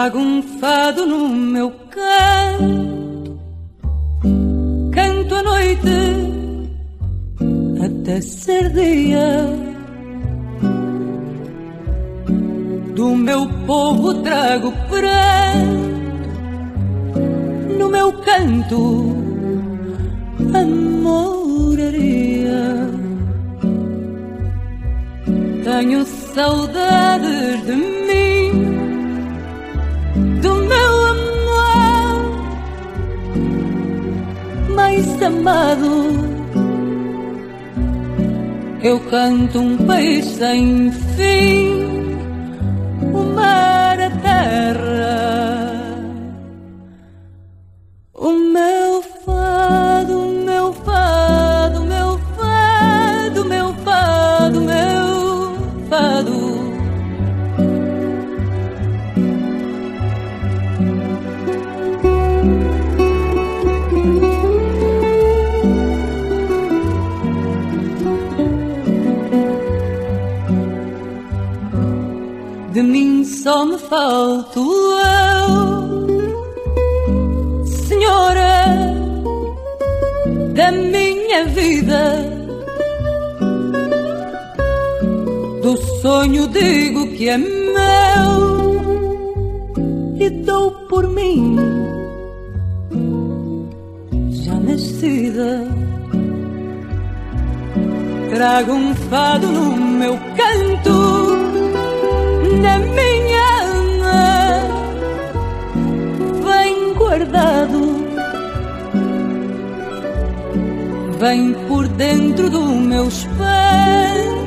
Trago um fado no meu canto, canto a noite até ser dia. Do meu povo trago pranto, no meu canto a moraria. Tenho saudades de mim, do meu amor mais amado. Eu canto um país sem fim, o mar, a terra, o meu fado, o meu fado, o meu fado, o meu fado, o meu fado. De mim só me falto eu, Senhora da minha vida. Do sonho digo que é meu e dou por mim já nascida. Trago um fado no meu canto, na minha alma, bem guardado, vem por dentro do meu espelho